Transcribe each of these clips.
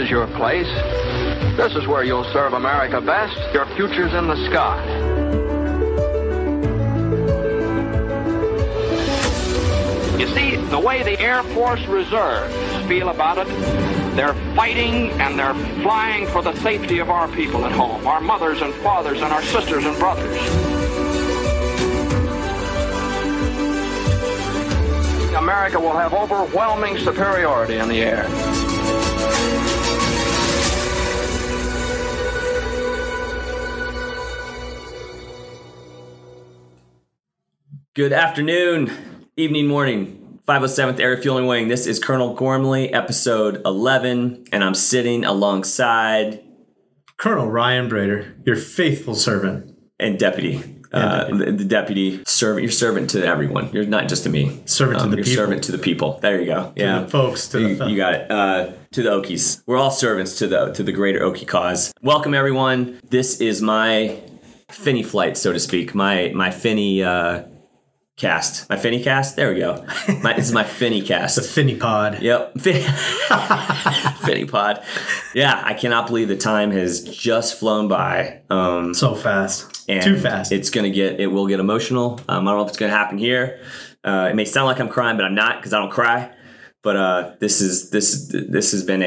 is your place. This is where you'll serve America best. Your future's in the sky. You see, the way the Air Force Reserves feel about it, they're fighting and they're flying for the safety of our people at home, our mothers and fathers and our sisters and brothers. America will have overwhelming superiority in the air. Good afternoon, evening, morning, 507th Air Refueling Wing. This is Colonel Gormley, episode 11, and I'm sitting alongside Colonel Ryan Brader, your faithful servant. And deputy. The deputy servant. You're servant to everyone. You're not just to me. Servant to the people. Servant to the people. There you go. To the folks. You got it. To the Okies. We're all servants to the greater Okie cause. Welcome, everyone. This is my Finney flight, so to speak. My Finney cast. My Finney cast? There we go. This is my Finney cast. The Finney pod. Yep. Finney pod. Yeah, I cannot believe the time has just flown by. So fast. And too fast. It will get emotional. I don't know if it's going to happen here. It may sound like I'm crying, but I'm not because I don't cry. But this has been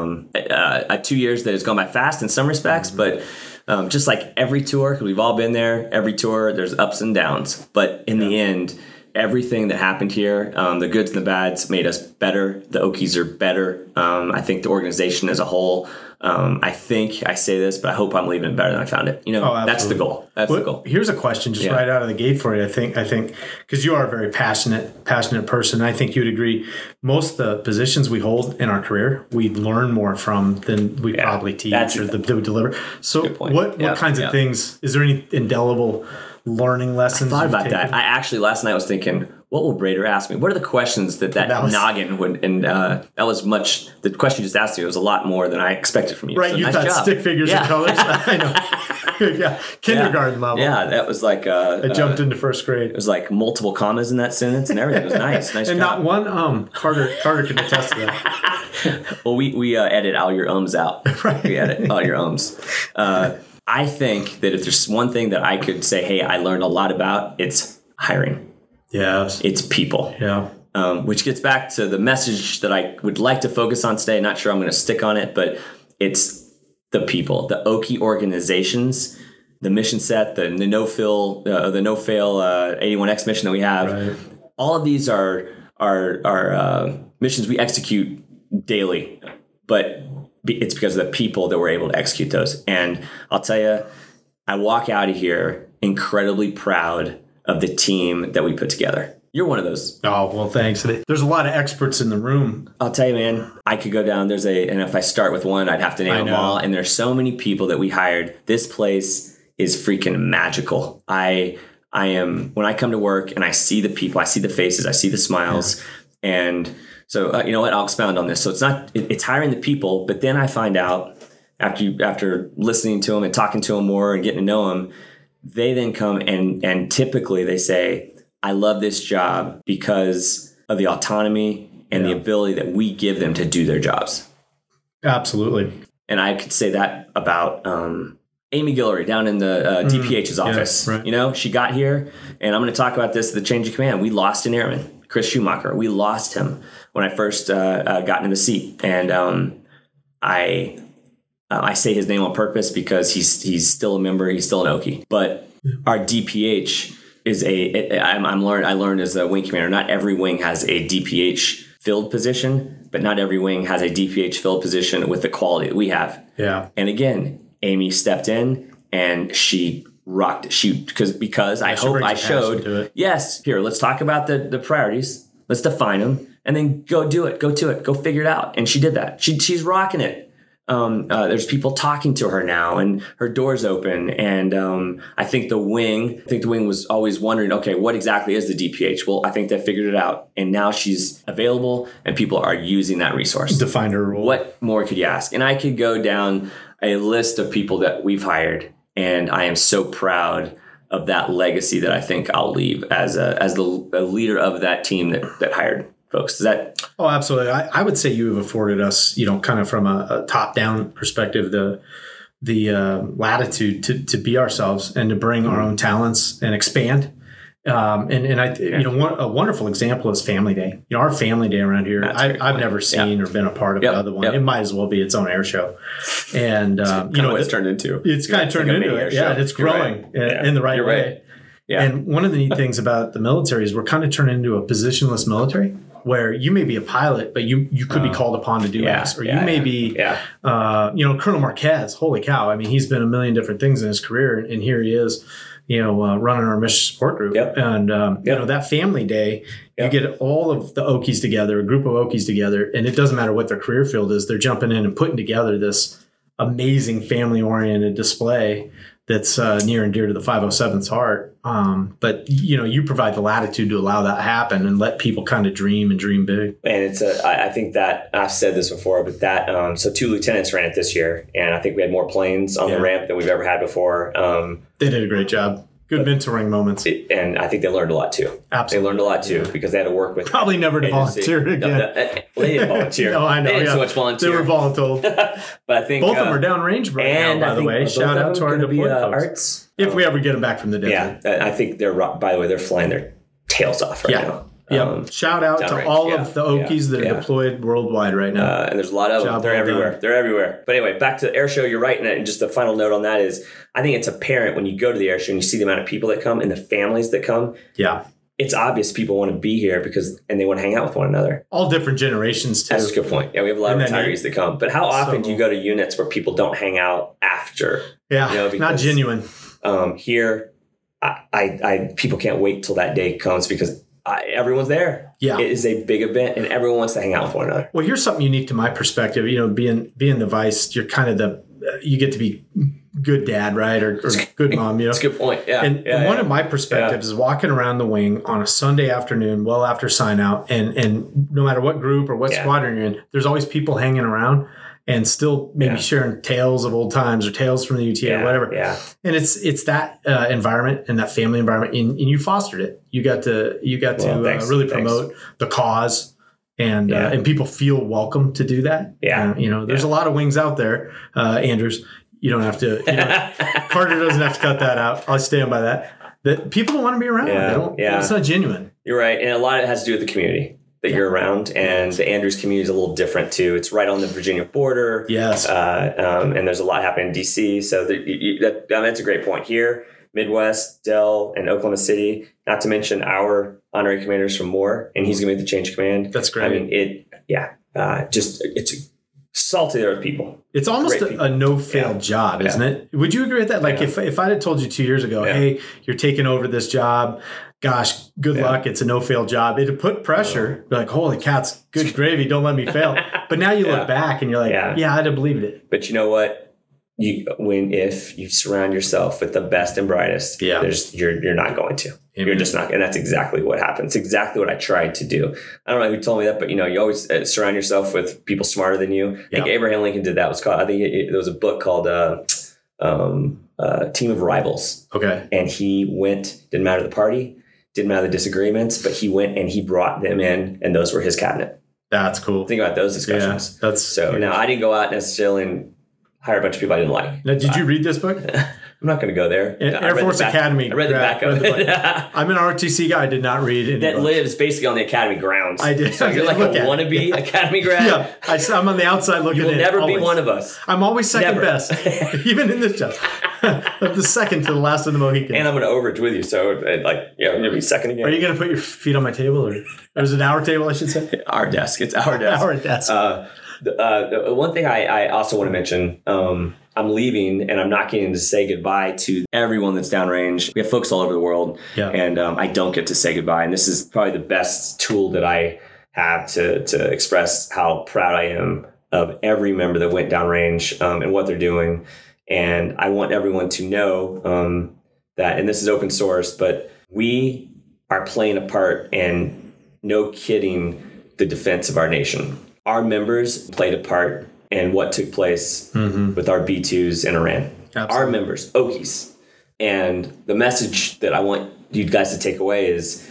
a 2 years that has gone by fast in some respects, but just like every tour, because we've all been there, every tour, there's ups and downs. But in the end, everything that happened here, the goods and the bads, made us better. The Okies are better. I think the organization as a whole, I think I say this, but I hope I'm leaving it better than I found it. That's the goal. That's the goal. Here's a question just right out of the gate for you. I think because you are a very passionate person, I think you'd agree. Most of the positions we hold in our career, we learn more from than we probably teach that we deliver. So what kinds of things, is there any indelible learning lessons? I thought about that. I actually, last night I was thinking, what will Brader ask me? What are the questions that noggin would, and that was much, the question you just asked me was a lot more than I expected from you. Right, so you nice thought job. Stick figures and colors. I know. Kindergarten level. Yeah, that was like... I jumped into first grade. It was like multiple commas in that sentence and everything. It was nice. Nice and job. not one Carter can attest to that. Well, we edit all your ums out. Right. We edit all your ums. I think that if there's one thing that I could say, hey, I learned a lot about, it's hiring. Yes. It's people. Yeah. Which gets back to the message that I would like to focus on today. Not sure I'm going to stick on it, but it's the people, the Okie organizations, the mission set, the no-fail 81X mission that we have. Right. All of these are missions we execute daily, but it's because of the people that we're able to execute those. And I'll tell you, I walk out of here incredibly proud of the team that we put together. You're one of those. Oh, well, thanks. There's a lot of experts in the room. I'll tell you, man, I could go down. And if I start with one, I'd have to name them all. And there's so many people that we hired. This place is freaking magical. I am, when I come to work and I see the people, I see the faces, I see the smiles. Yeah. And so, you know what? I'll expound on this. So it's hiring the people, but then I find out after listening to them and talking to them more and getting to know them, they then come and typically they say, I love this job because of the autonomy and the ability that we give them to do their jobs. Absolutely. And I could say that about Amy Guillory down in the DPH's office. Right. You know, she got here, and I'm going to talk about this, the change of command. We lost an airman, Chris Schumacher. We lost him when I first got into the seat. And I say his name on purpose because he's still a member. He's still an Okie. But our DPH is I learned as a wing commander, not every wing has a DPH filled position, but not every wing has a DPH filled position with the quality that we have. Yeah. And again, Amy stepped in and she rocked it. Because I hope I showed, yes, here, let's talk about the priorities. Let's define them and then go do it. Go to it. Go figure it out. And she did that. She's rocking it. There's people talking to her now and her door's open. And I think the wing was always wondering, okay, what exactly is the DPH? Well, I think they figured it out. And now she's available and people are using that resource. Defined her role. What more could you ask? And I could go down a list of people that we've hired. And I am so proud of that legacy that I think I'll leave as the leader of that team that hired folks. Is that? Oh, absolutely. I would say you have afforded us, kind of from a top-down perspective, the latitude to be ourselves and to bring our own talents and expand. A wonderful example is Family Day. Our Family Day around here, I've never seen or been a part of another one. It might as well be its own air show. And what it's turned into. It's kind of turned into it. Yeah, and it's growing in the right way. Right. Yeah. And one of the neat things about the military is we're kind of turned into a positionless military, where you may be a pilot, but you could be called upon to do X, or you may be, Colonel Marquez. Holy cow! I mean, he's been a million different things in his career, and here he is, running our mission support group. Yep. And that Family Day, you get all of the Okies together, a group of Okies together, and it doesn't matter what their career field is. They're jumping in and putting together this amazing family-oriented display that's near and dear to the 507's heart. But you provide the latitude to allow that to happen and let people kind of dream and dream big. And it's I think that I've said this before, but that so 2 lieutenants ran it this year, and I think we had more planes on the ramp than we've ever had before. They did a great job. Good mentoring moments. And I think they learned a lot too. Absolutely. They learned a lot too because they had to work with. Probably never to volunteer again. They didn't volunteer. No, I know. They didn't so much volunteer. They were voluntold. But I think both of them are downrange right now, by the way. Shout out to our deployed folks. Arts. If we ever get them back from the desert. Yeah, I think by the way, they're flying their tails off right now. Shout out to all of the Okies that are deployed worldwide right now. And there's a lot of them. They're everywhere. Done. They're everywhere. But anyway, back to the air show. You're right. And just a final note on that is I think it's apparent when you go to the air show and you see the amount of people that come and the families that come. Yeah. It's obvious people want to be here and they want to hang out with one another. All different generations too. That's a good point. Yeah, we have a lot of retirees that come. But how often do you go to units where people don't hang out after? Yeah, not genuine. Here, people can't wait till that day comes because everyone's there. Yeah. It is a big event and everyone wants to hang out with one another. Well, here's something unique to my perspective. Being the vice, you're kind of you get to be good dad, right? Or good mom, That's a good point. Yeah. And one of my perspectives is walking around the wing on a Sunday afternoon, well after sign out, and no matter what group or what squadron you're in, there's always people hanging around and still maybe sharing tales of old times or tales from the UTA or whatever. Yeah. And it's that environment and that family environment, and you fostered it. You got to really promote the cause. And people feel welcome to do that. Yeah. There's a lot of wings out there, Andrews. You don't have to, Carter doesn't have to cut that out. I'll stand by that. That people don't want to be around. It's not genuine. You're right. And a lot of it has to do with the community that you're around. And the Andrews community is a little different too. It's right on the Virginia border. Yes. And there's a lot happening in DC. So that's a great point here. Midwest, Dell, and Oklahoma City, not to mention our honorary commanders from Moore, and he's going to be the change of command. That's great. I mean, it's salty there with people. It's almost a no-fail job, isn't it? Would you agree with that? Like if I had told you 2 years ago, hey, you're taking over this job, gosh, good luck. It's a no-fail job. It'd put pressure. You're like, holy cats, good gravy. Don't let me fail. But now you look back and you're like, I'd have believed it. But you know what? If you surround yourself with the best and brightest, you're not going to. Amen. You're just not, and that's exactly what happened. It's exactly what I tried to do. I don't know who told me that, but you always surround yourself with people smarter than you. I think Abraham Lincoln did that. It was called. I think there was a book called Team of Rivals. Okay, and he went. Didn't matter the party, didn't matter the disagreements, but he went and he brought them in, and those were his cabinet. That's cool. Think about those discussions. Yeah, that's so. Huge. Now I didn't go out necessarily and hire a bunch of people I didn't like. Now, did you read this book? I'm not going to go there. Air Force Academy. I read the back of it. I'm an ROTC guy. I did not read it. That lives basically on the Academy grounds. I did. So you're like a wannabe Academy grad? Yeah. I'm on the outside looking in. You will never be one of us. I'm always second best. Even in this job. The second to the last of the Mohicans. And I'm going to overage with you. So, I'm going to be second again. Are you going to put your feet on my table? Or is it our table, I should say? Our desk. It's our desk. Our desk. The one thing I also want to mention, I'm leaving and I'm not getting to say goodbye to everyone that's downrange. We have folks all over the world and I don't get to say goodbye. And this is probably the best tool that I have to express how proud I am of every member that went downrange and what they're doing. And I want everyone to know that, and this is open source, but we are playing a part in, no kidding, the defense of our nation. Our members played a part in what took place with our B-2s in Iran. Absolutely. Our members, Okies. And the message that I want you guys to take away is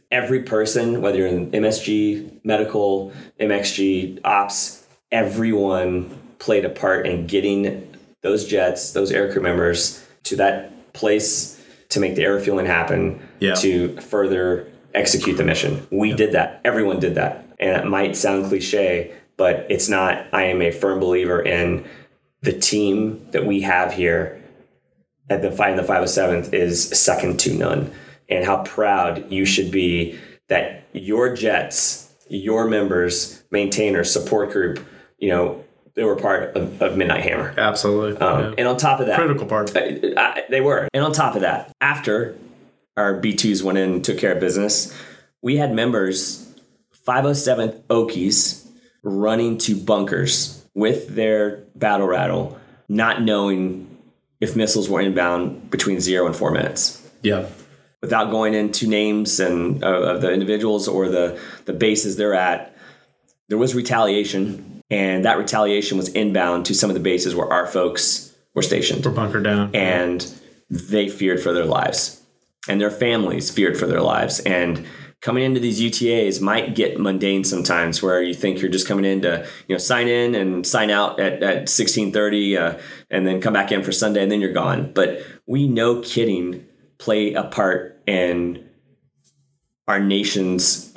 every person, whether you're in MSG, medical, MXG, ops, everyone played a part in getting those jets, those aircrew members to that place to make the air refueling happen, to further execute the mission. We did that. Everyone did that. And it might sound cliche, but it's not. I am a firm believer in the team that we have here at the 507th is second to none. And how proud you should be that your jets, your members, maintainers, support group, they were part of Midnight Hammer. Absolutely. And on top of that, critical part. They were. And on top of that, after our B2s went in and took care of business, we had members, 507th Okies, running to bunkers with their battle rattle, not knowing if missiles were inbound between 0 and 4 minutes. Yeah. Without going into names and of the individuals or the bases they're at, there was retaliation, and that retaliation was inbound to some of the bases where our folks were stationed. We're bunkered down. And they feared for their lives, and their families feared for their lives. And coming into these UTAs might get mundane sometimes, where you think you're just coming in to sign in and sign out at 16:30 and then come back in for Sunday, and then you're gone. But we, no kidding, play a part in our nation's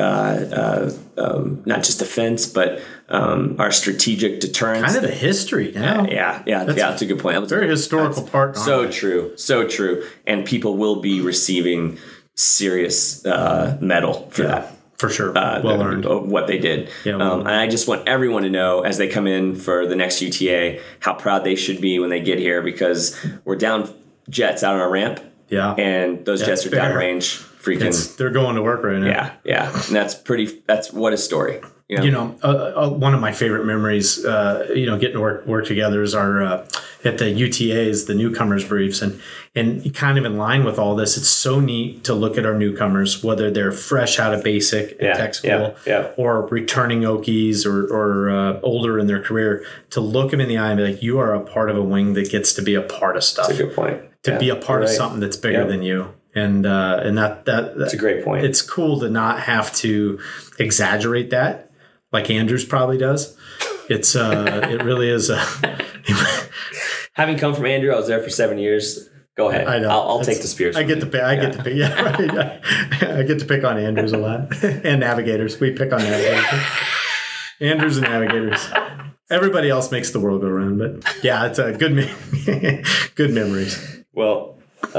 not just defense, but our strategic deterrence. Kind of the history now. That's a good point. Very historical part. So true. And people will be receiving serious medal for that. For sure. Well earned. What they did. And I just want everyone to know as they come in for the next UTA how proud they should be when they get here, because we're down jets out on our ramp. Yeah. And those jets are downrange. They're going to work right now. Yeah. And that's what a story. One of my favorite memories, getting to work together is our at the UTAs, the newcomers briefs, and kind of in line with all this, it's so neat to look at our newcomers, whether they're fresh out of basic and tech school, or returning Okies or older in their career, to look them in the eye and be like, you are a part of a wing that gets to be a part of stuff. That's a good point. To be a part of something that's bigger than you. And that's a great point. It's cool to not have to exaggerate that like Andrews probably does. It's it really is. Having come from Andrew, I was there for 7 years. Go ahead. I know. I'll take the spears. I get to pick. I get to pick. Yeah, right. I get to pick on Andrews a lot, and navigators. We pick on navigators. Andrews and navigators. Everybody else makes the world go round, but yeah, it's a good memories. Well,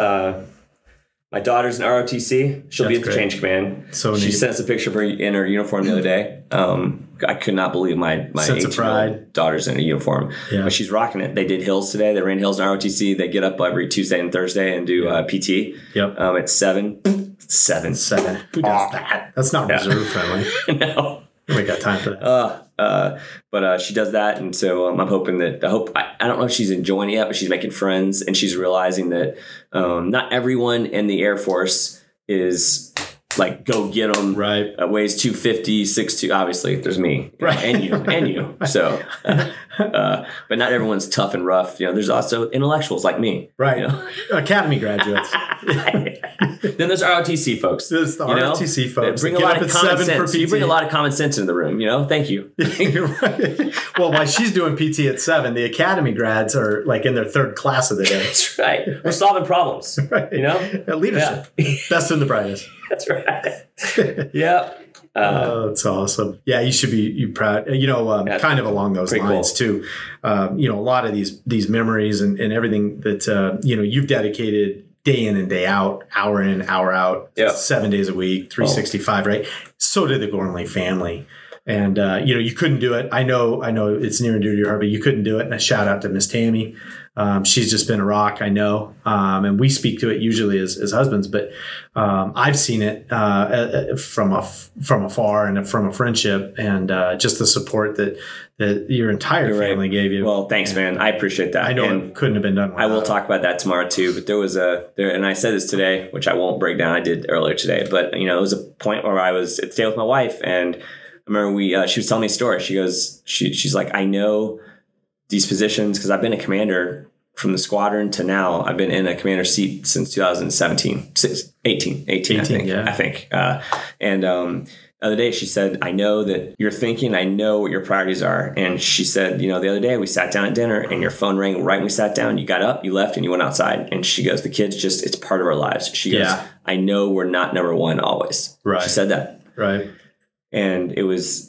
my daughter's in ROTC. She'll be at the Change Command. So she sent us a picture of her in her uniform the other day. I could not believe my 18-year-old daughter's in a uniform. Yeah. But she's rocking it. They did hills today. They ran hills in ROTC. They get up every Tuesday and Thursday and do PT. Yep. At 7. 7. Who does that? That's not reserve friendly. No. We got time for that. But she does that, and so I'm hoping that I don't know if she's enjoying it yet, but she's making friends, and she's realizing that not everyone in the Air Force is like go get them. Right. Weighs 250, 6'2". Obviously, there's me, right, and you. So, but not everyone's tough and rough. There's also intellectuals like me. Right. Academy graduates. Then there's ROTC folks. There's the ROTC folks. Bring a lot of common sense. You bring a lot of common sense into the room. Thank you. Right. Well, while she's doing PT at 7, the Academy grads are like in their 3rd class of the day. That's right. We're solving problems. Right. Leadership. Yeah. Best and the brightest. That's right. Yeah. That's awesome. Yeah, you should be proud. Kind of along those lines too. A lot of these memories and everything that you've dedicated day in and day out, hour in, hour out, 7 days a week, 365, right? So did the Gormley family. And, you couldn't do it. I know it's near and dear to your heart, but you couldn't do it. And a shout out to Miss Tammy. She's just been a rock, I know. And we speak to it usually as husbands, but I've seen it from afar and from a friendship, and just the support that your entire family gave you. Well, thanks, man. I appreciate that. I know it couldn't have been done without. I will talk about that tomorrow too, but there was and I said this today, which I won't break down. I did earlier today, but it was a point where I was at the day with my wife, and I remember she was telling me a story. She goes, she's like, I know these positions because I've been a commander from the squadron to now. I've been in a commander seat since 2017. 18, I think. And the other day she said, I know that you're thinking, I know what your priorities are. And she said, the other day we sat down at dinner and your phone rang right when we sat down. You got up, you left, and you went outside. And she goes, the kids just, it's part of our lives. She goes, I know we're not number one always. Right. She said that. Right. And it was,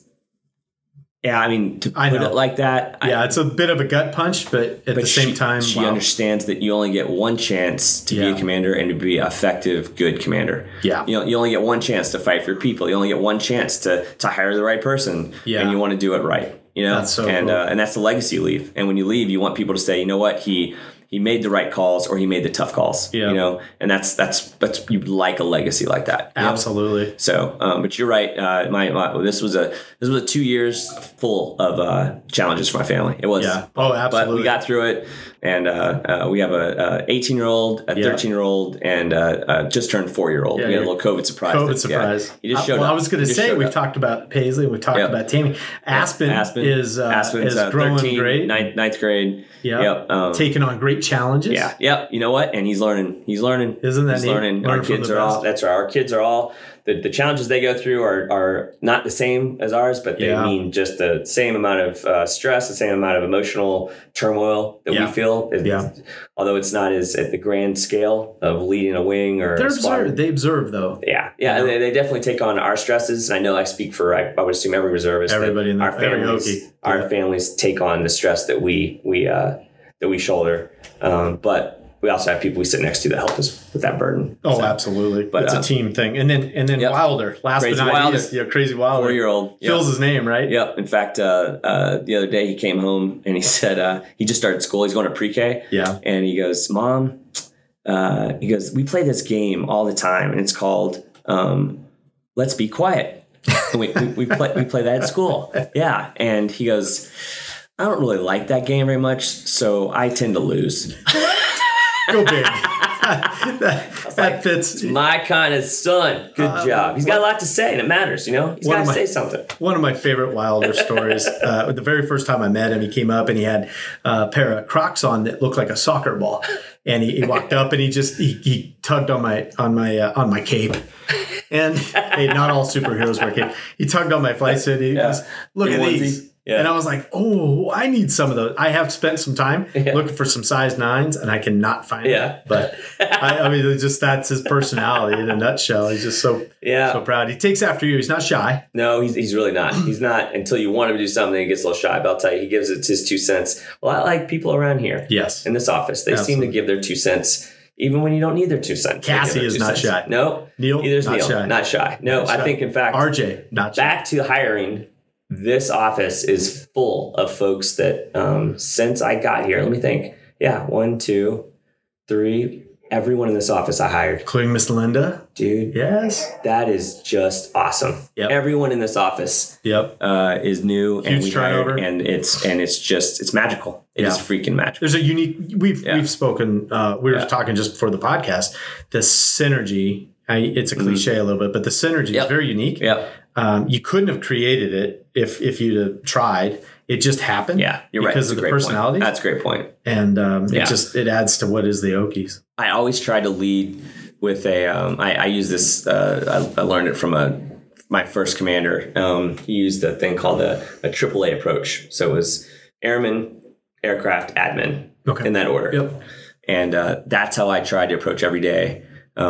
to put it like that. It's a bit of a gut punch, but at the same time, she understands that you only get one chance to be a commander and to be an effective, good commander. Yeah. You only get one chance to fight for your people. You only get one chance to hire the right person. Yeah. And you want to do it right. That's so cool. And that's the legacy you leave. And when you leave, you want people to say, you know what, he made the right calls or he made the tough calls. Yeah. And that's you like a legacy like that. Absolutely. So, but you're right. This was a 2 years full of challenges for my family. It was. Yeah. Oh, absolutely. But we got through it, and we have a 18-year-old, a 13-year-old, and just turned 4-year-old. We had a little COVID surprise. He just showed up. I was going to say we've talked about Paisley, we've talked about Tammy. Aspen's growing 13, great. Ninth grade. Yep. Taking on great challenges. Yeah. Yep. You know what? And he's learning. Isn't that he's neat? learning. Our kids are all. That's right. Our kids are all. The challenges they go through are not the same as ours, but they mean just the same amount of stress, the same amount of emotional turmoil that we feel. Although it's not as at the grand scale of leading a wing or they observe though. Yeah. They definitely take on our stresses. And I know I speak for I would assume every reservist. Everybody in our families. Our families take on the stress that we shoulder, but we also have people we sit next to that help us with that burden. Oh, absolutely. But it's a team thing. And then Wilder, Crazy but not least, Crazy Wilder. 4-year-old. Phil's his name, right? Yep. In fact, the other day he came home and he said he just started school. He's going to pre-K. Yeah. And he goes, Mom, we play this game all the time, and it's called Let's Be Quiet. And we play that at school. Yeah. And he goes, I don't really like that game very much, so I tend to lose. Go big. that fits. It's my kind of son. Good job. He's got a lot to say, and it matters, He's got to say something. One of my favorite Wilder stories, the very first time I met him, he came up and he had a pair of Crocs on that looked like a soccer ball. And he walked up and he tugged on my cape. And hey, not all superheroes wear cape. He tugged on my flight suit. He goes, look at these. Yeah. And I was like, oh, I need some of those. I have spent some time looking for some size 9s, and I cannot find them. But I mean, that's his personality in a nutshell. He's just so proud. He takes after you. He's not shy. No, he's really not. He's not until you want him to do something. He gets a little shy. But I'll tell you, he gives it his 2 cents. Well, I like people around here. Yes. In this office, they seem to give their 2 cents. Even when you don't need their 2 cents. Cassie is not shy. No. Neil, neither's not Neil. shy. Not shy. No, I think, in fact, RJ, not shy. Back to hiring. This office is full of folks that since I got here, let me think. Yeah, 1, 2, 3. Everyone in this office I hired. Including Miss Linda? Dude. Yes. That is just awesome. Yep. Everyone in this office is new. Huge and we turnover. Hired, and it's magical. It is freaking magical. There's a unique, we've spoken, we were talking just before the podcast, the synergy, it's a cliche a little bit, but the synergy is very unique. Yep. You couldn't have created it if you'd have tried. It just happened. Yeah, you're because of the personality. That's a great point. And it adds to what is the Okies. I always try to lead with I use this. I learned it from my first commander. He used a thing called a AAA approach. So it was airman, aircraft, admin, in that order. Yep. And that's how I tried to approach every day.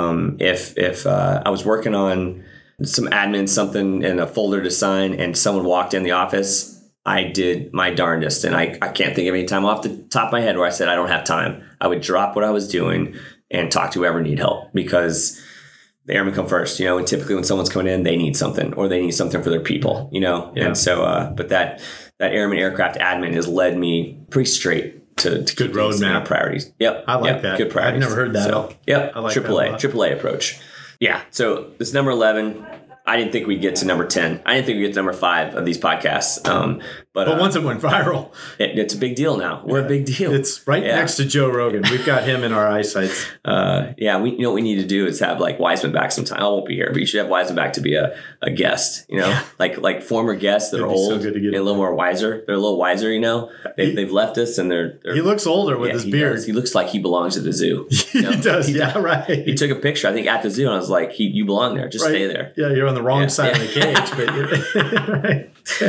If I was working on some admin, something in a folder to sign, and someone walked in the office, I did my darndest. And I can't think of any time off the top of my head where I said, I don't have time. I would drop what I was doing and talk to whoever need help, because the airmen come first, and typically when someone's coming in, they need something, or they need something for their people, And so, but that airman aircraft admin has led me pretty straight to good roadmap priorities. Yep. I like that. Good priorities. I've never heard that. So, yep. I like AAA approach. Yeah. So this number 11, I didn't think we'd get to number 10. I didn't think we'd get to number 5 of these podcasts. But once it went viral, it's a big deal now. We're a big deal. It's right next to Joe Rogan. We've got him in our eyesights. We what we need to do is have like Wiseman back sometime. I won't be here, but you should have Wiseman back to be a guest. Like former guests that are old, so a little more wiser. They're a little wiser. They've left us, and they're he looks older with his beard. Does. He looks like he belongs at the zoo. He does. Right. He took a picture, I think, at the zoo, and I was like, "You belong there. Just stay there." Yeah, you're on the wrong side of the cage, but you're right.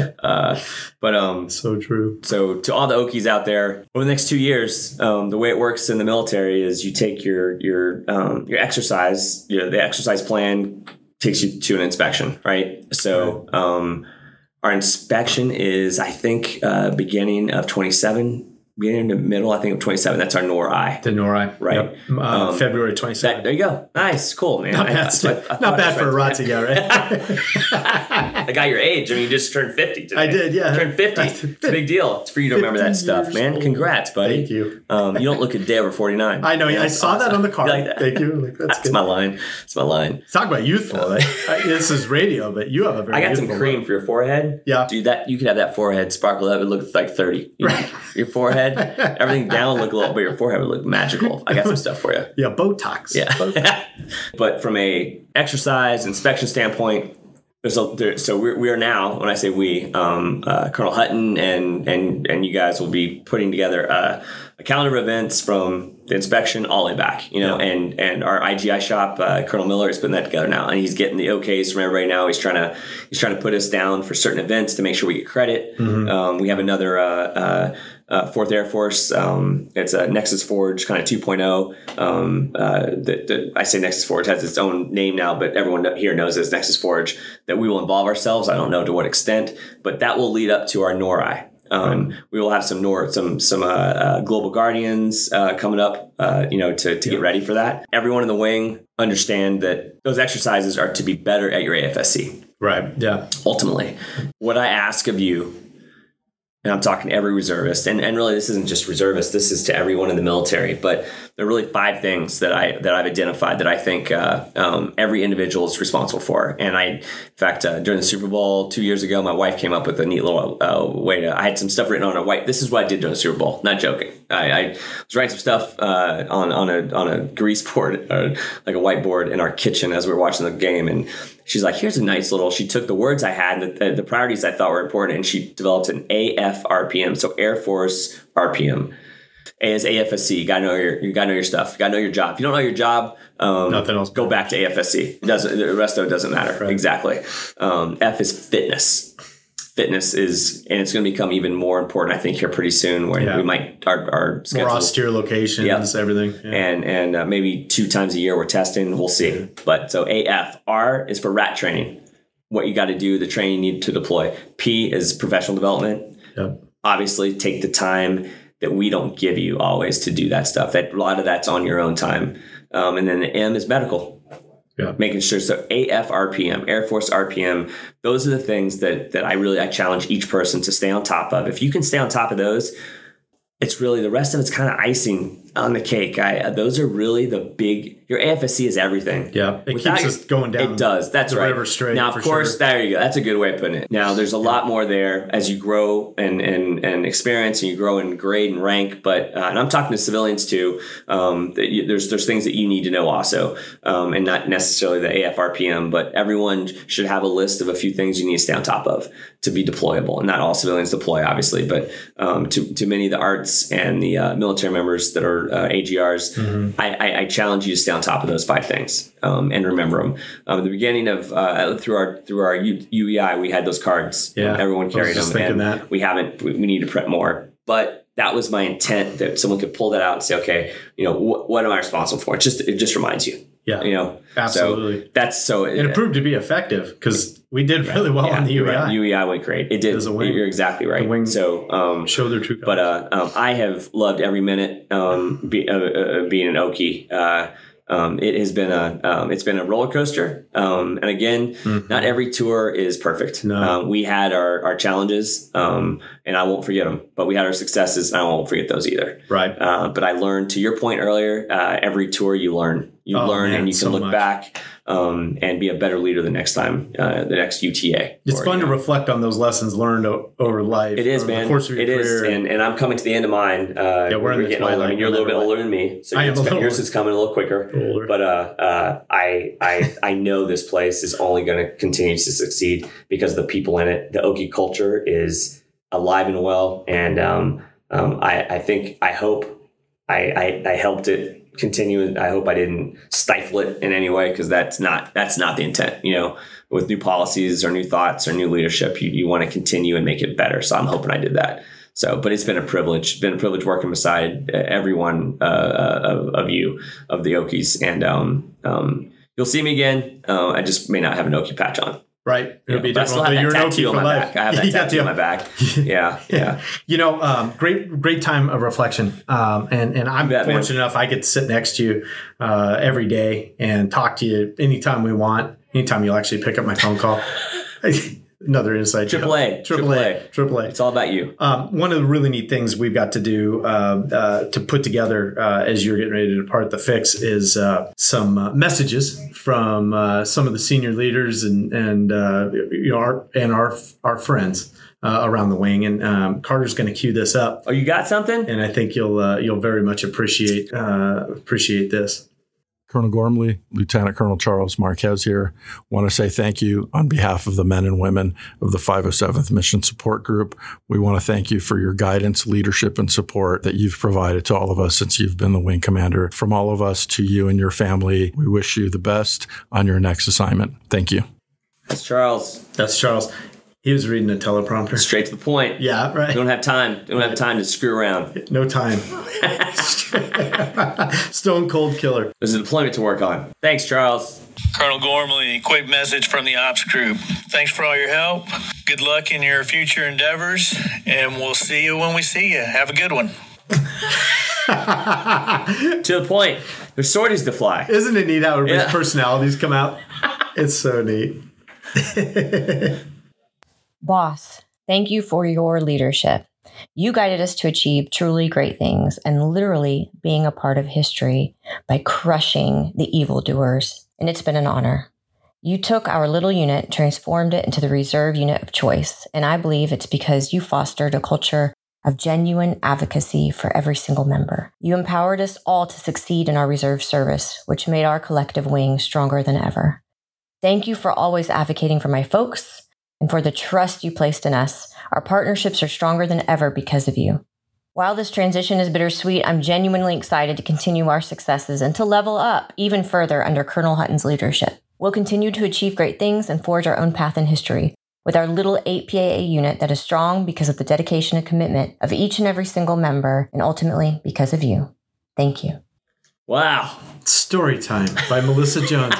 So true. So to all the Okies out there, over the next 2 years, the way it works in the military is you take your exercise. The exercise plan takes you to an inspection, right? So our inspection is, I think, beginning of 27. Beginning to middle, I think, of 27. That's our NORI. The NORI. Right. Yep. February 27th. There you go. Nice. Cool, man. Not bad for a ROTC guy, right? I got your age. I mean, you just turned 50 today. I did, yeah. Turned 50. It's a big deal. It's for you to remember that stuff, man. Congrats, buddy. Thank you. You don't look a day over 49. I know. I saw that on the card. Like that? Thank you. That's my line. It's my line. Talk about youthful. This is radio, but you have a very I got some cream look. For your forehead. Yeah. Dude, you could have that forehead sparkle up. It looks like 30. Your forehead, everything down look a little, but your forehead would look magical. I got some stuff for you. Yeah, Botox. Yeah. Botox. But from a exercise inspection standpoint, so we are now, when I say we, Colonel Hutton and you guys will be putting together a calendar of events from the inspection all the way back, and our IGI shop, Colonel Miller, is putting that together now, and he's getting the okays from everybody now. He's trying to put us down for certain events to make sure we get credit. Mm-hmm. We have another 4th Air Force. It's a Nexus Forge kind of 2.0. I say Nexus Forge has its own name now, but everyone here knows it as Nexus Forge, that we will involve ourselves. I don't know to what extent, but that will lead up to our NORI. We will have some Global Guardians coming up, to get ready for that. Everyone in the wing understand that those exercises are to be better at your AFSC. Right. Yeah. Ultimately, what I ask of you, and I'm talking to every reservist, and really this isn't just reservists, this is to everyone in the military, but there are really 5 things that I've identified that I think every individual is responsible for. And in fact, during the Super Bowl 2 years ago, my wife came up with a neat little way I had some stuff written on a white. This is what I did during the Super Bowl. Not joking. I was writing some stuff on a grease board, like a whiteboard in our kitchen as we were watching the game, and she's like, here's a nice little, she took the words I had, the priorities I thought were important, and she developed an AFRPM, so Air Force RPM. A is AFSC. You gotta know your stuff. You gotta know your job. If you don't know your job, nothing else. Go back to AFSC. The rest of it doesn't matter. Right. Exactly. F is fitness. Fitness is, and it's going to become even more important, I think, here pretty soon, when we might our schedules, more austere locations, everything, and maybe 2 times a year we're testing. We'll see. Yeah. But so AF, R is for rat training. What you got to do, the training you need to deploy. P is professional development. Yep. Obviously, take the time that we don't give you always to do that stuff. That a lot of that's on your own time. And then the M is medical. Yeah. Making sure. So AF RPM, Air Force RPM, those are the things that I challenge each person to stay on top of. If you can stay on top of those, it's really, the rest of it's kind of icing on the cake. Those are really the big, your AFSC is everything. Yeah. It keeps us going down. It does. That's right. River straight. Now, of course, there you go. That's a good way of putting it. Now, there's a lot more there as you grow and experience, and you grow in grade and rank. But, and I'm talking to civilians too, there's things that you need to know also, and not necessarily the AFRPM, but everyone should have a list of a few things you need to stay on top of to be deployable. And not all civilians deploy, obviously, but to many of the arts and the military members that are AGRs, mm-hmm. I challenge you to stay on top of those 5 things and remember them. At the beginning of through our UEI, we had those cards. Yeah, everyone carried them. And that. We need to prep more. But that was my intent, that someone could pull that out and say, okay, what am I responsible for? It just reminds you. Yeah, absolutely. So and it proved to be effective, because we did really well on the UEI. Right. UEI went great. It did. You're exactly right. The wing so show their true colors. But I have loved every minute being an Okie. It has been it's been a roller coaster. And again, mm-hmm. not every tour is perfect. No. We had our challenges, and I won't forget them, but we had our successes, and I won't forget those either. Right. But I learned, to your point earlier, every tour you learn. You learn and you can look back and be a better leader the next time, the next UTA. It's fun to reflect on those lessons learned over life. It is, man. The course of your career. And I'm coming to the end of mine. We're getting older. I mean, you're a little bit older than me, so yours is coming a little quicker. Older. But I know this place is only going to continue to succeed because of the people in it. The Okie culture is alive and well, and I hope I helped it continue. I hope I didn't stifle it in any way, because that's not the intent. With new policies or new thoughts or new leadership, you want to continue and make it better. So I'm hoping I did that. So, but it's been a privilege. It's been a privilege working beside every one of you, of the Okies, and you'll see me again. I just may not have an Okie patch on. Right. It'll be different. I still have that tattoo on my back. I have that tattoo on my back. Yeah. Great time of reflection. And I'm fortunate enough I get to sit next to you every day and talk to you anytime we want. Anytime you'll actually pick up my phone call. Another inside joke. AAA. It's all about you. One of the really neat things we've got to do to put together as you're getting ready to depart the Fix is some messages from some of the senior leaders and our friends around the wing. And Carter's going to cue this up. Oh, you got something? And I think you'll very much appreciate this. Colonel Gormley, Lieutenant Colonel Charles Marquez here. Want to say thank you on behalf of the men and women of the 507th Mission Support Group. We want to thank you for your guidance, leadership, and support that you've provided to all of us since you've been the wing commander. From all of us to you and your family, we wish you the best on your next assignment. Thank you. That's Charles. He was reading a teleprompter. Straight to the point. Yeah, right. Don't have time to screw around. No time. Stone cold killer. There's a deployment to work on. Thanks, Charles. Colonel Gormley, quick message from the ops group. Thanks for all your help. Good luck in your future endeavors, and we'll see you when we see you. Have a good one. To the point. There's sorties to fly. Isn't it neat how everybody's personalities come out? It's so neat. Boss, thank you for your leadership. You guided us to achieve truly great things and literally being a part of history by crushing the evildoers, and it's been an honor. You took our little unit, transformed it into the reserve unit of choice, and I believe it's because you fostered a culture of genuine advocacy for every single member. You empowered us all to succeed in our reserve service, which made our collective wing stronger than ever. Thank you for always advocating for my folks and for the trust you placed in us. Our partnerships are stronger than ever because of you. While this transition is bittersweet, I'm genuinely excited to continue our successes and to level up even further under Colonel Hutton's leadership. We'll continue to achieve great things and forge our own path in history with our little 8 PAA unit that is strong because of the dedication and commitment of each and every single member, and ultimately because of you. Thank you. Wow. Story time by Melissa Jones.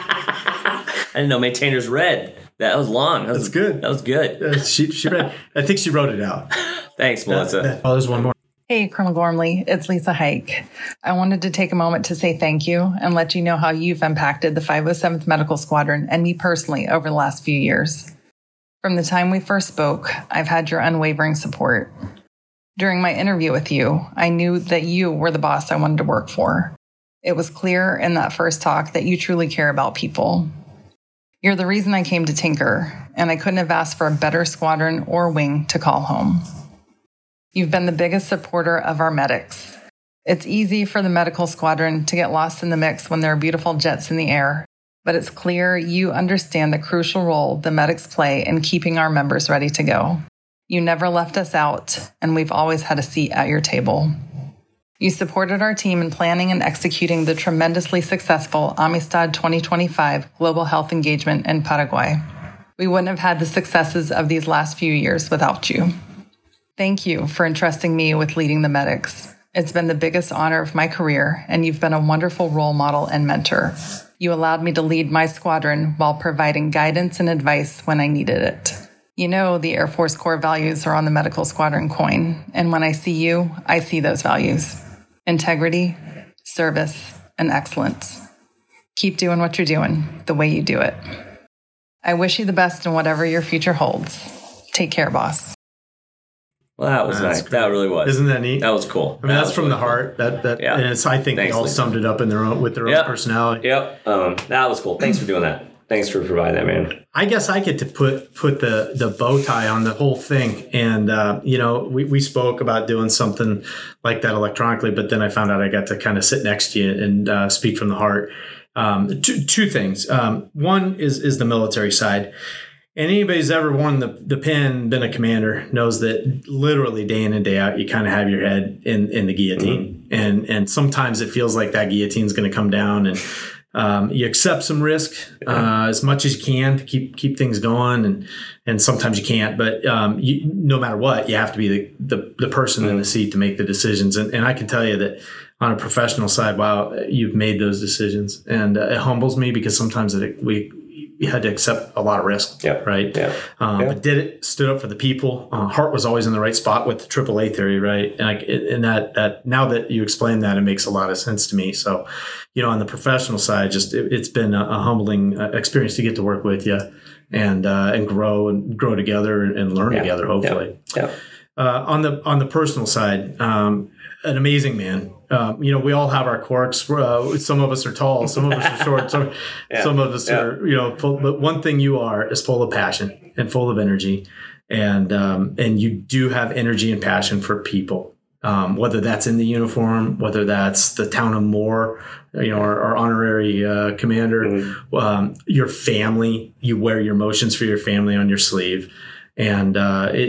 I didn't know Maintainers read. That was long. That's good. That was good. She read. I think she wrote it out. Thanks, Melissa. There's one more. Hey, Colonel Gormley, it's Lisa Hike. I wanted to take a moment to say thank you and let you know how you've impacted the 507th Medical Squadron and me personally over the last few years. From the time we first spoke, I've had your unwavering support. During my interview with you, I knew that you were the boss I wanted to work for. It was clear in that first talk that you truly care about people. You're the reason I came to Tinker, and I couldn't have asked for a better squadron or wing to call home. You've been the biggest supporter of our medics. It's easy for the medical squadron to get lost in the mix when there are beautiful jets in the air, but it's clear you understand the crucial role the medics play in keeping our members ready to go. You never left us out, and we've always had a seat at your table. You supported our team in planning and executing the tremendously successful Amistad 2025 Global Health Engagement in Paraguay. We wouldn't have had the successes of these last few years without you. Thank you for entrusting me with leading the medics. It's been the biggest honor of my career, and you've been a wonderful role model and mentor. You allowed me to lead my squadron while providing guidance and advice when I needed it. You know the Air Force core values are on the medical squadron coin, and when I see you, I see those values. Integrity, service, and excellence. Keep doing what you're doing, the way you do it. I wish you the best in whatever your future holds. Take care, boss. Well, that was nice. Great. That really was. Isn't that neat? That was cool. I mean, that's from really the heart. That and it's. I think they all summed it up in their own with their own personality. Yep. That was cool. Thanks for doing that. Thanks for providing that, man. I guess I get to put the bow tie on the whole thing. And, we spoke about doing something like that electronically, but then I found out I got to kind of sit next to you and speak from the heart. Two things. One is the military side. And anybody's ever worn the pin, been a commander, knows that literally day in and day out, you kind of have your head in the guillotine. Mm-hmm. And sometimes it feels like that guillotine is going to come down, and you accept some risk as much as you can to keep things going, and sometimes you can't. But no matter what, you have to be the person in the seat to make the decisions. And I can tell you that on a professional side, wow, you've made those decisions, and it humbles me because sometimes we had to accept a lot of risk, right? Yeah. But did it, stood up for the people. Heart was always in the right spot with the AAA theory, right? And that now that you explain that, it makes a lot of sense to me. So, on the professional side, just it's been a humbling experience to get to work with you and grow together and learn together, hopefully. Yeah. On the personal side, an amazing man. We all have our quirks. Some of us are tall, some of us are short, some of us are, full, but one thing you are is full of passion and full of energy. And you do have energy and passion for people, whether that's in the uniform, whether that's the town of Moore, our honorary commander, your family, you wear your emotions for your family on your sleeve. And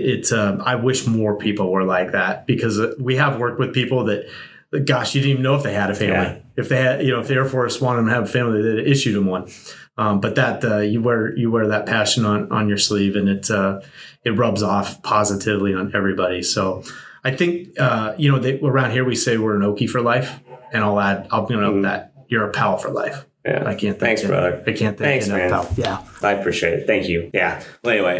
I wish more people were like that, because we have worked with people that, gosh, you didn't even know if they had a family. Yeah. If they had, if the Air Force wanted them to have a family, they issued them one. But that you wear that passion on your sleeve, and it rubs off positively on everybody. So I think around here we say we're an Okie for life, and I'll add that you're a pal for life. Yeah. I can't. Thanks, brother. I can't thank you enough, pal. Yeah. I appreciate it. Thank you. Yeah. Well, anyway,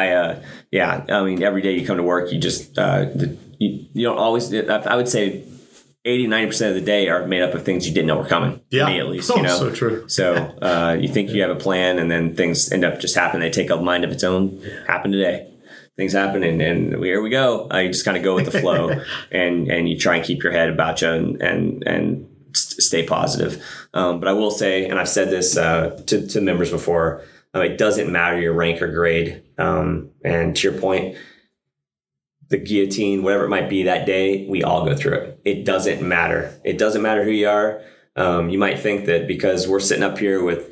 I mean, every day you come to work, you just, you don't always, I would say 80-90% of the day are made up of things you didn't know were coming. Yeah. For me, at least, So true. So, you think you have a plan, and then things end up just happening. They take a mind of its own. Happen today. Things happen, and here we go. You just kind of go with the flow, and you try and keep your head about you and stay positive. But I will say, and I've said this to members before, it doesn't matter your rank or grade. And to your point, the guillotine, whatever it might be that day, we all go through it. It doesn't matter. It doesn't matter who you are. You might think that because we're sitting up here with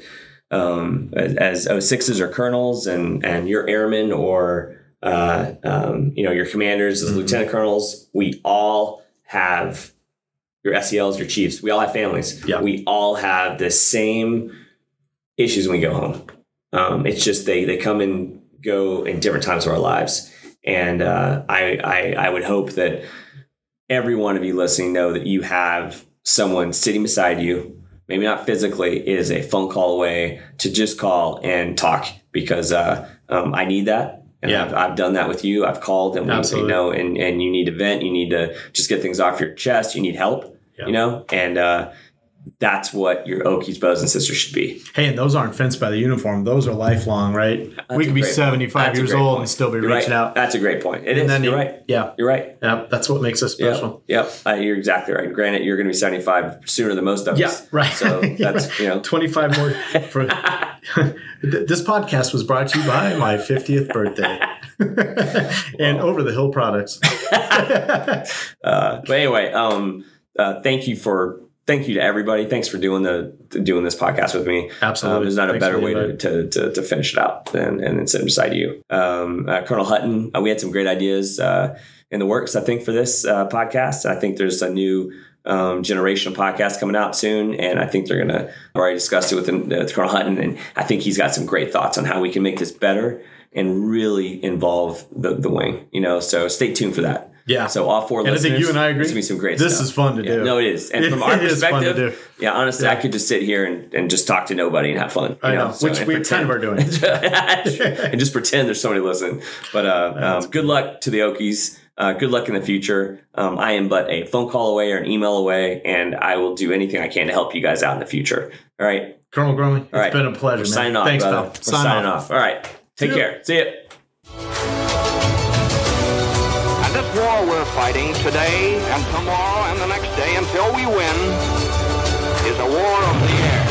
as 06s or colonels, and you're airmen, or your commanders as lieutenant colonels, we all have your SELs, your chiefs. We all have families. Yeah. We all have the same issues when we go home. It's just they come and go in different times of our lives. And I would hope that every one of you listening know that you have someone sitting beside you, maybe not physically, is a phone call away, to just call and talk, because I need that. And I've done that with you. I've called, and and you need to vent. You need to just get things off your chest. You need help, and that's what your Okies, brothers and sisters should be. Hey, and those aren't fenced by the uniform. Those are lifelong, right? We could be 75 years old and still be reaching out. That's a great point. You're right. Yeah. You're right. Yeah, that's what makes us special. Yep. You're exactly right. Granted, you're going to be 75 sooner than most of us. Yeah, right. So that's, 25 more. This podcast was brought to you by my 50th birthday. And Over the Hill products. But anyway, thank you to everybody. Thanks for doing this podcast with me. Absolutely. There's not a better way to finish it out than sitting beside you. Colonel Hutton, we had some great ideas in the works, I think, for this podcast. I think there's a new generational podcast coming out soon, and I think they're going to already discuss it with Colonel Hutton, and I think he's got some great thoughts on how we can make this better and really involve the wing. So stay tuned for that. Yeah. So all four listeners, I think you and I agree. There's going to be some great stuff. This is fun to do. No, it is. And from our perspective, honestly, I could just sit here and just talk to nobody and have fun. I know. Which we kind of are doing. And just pretend there's somebody listening. But good luck to the Okies. Good luck in the future. I am but a phone call away or an email away, and I will do anything I can to help you guys out in the future. All right. Colonel Grumley, it's been a pleasure, man. Signing off, Thanks, brother. pal. Signing off. All right. Take care. See ya. And this fighting today and tomorrow and the next day until we win is a war of the air.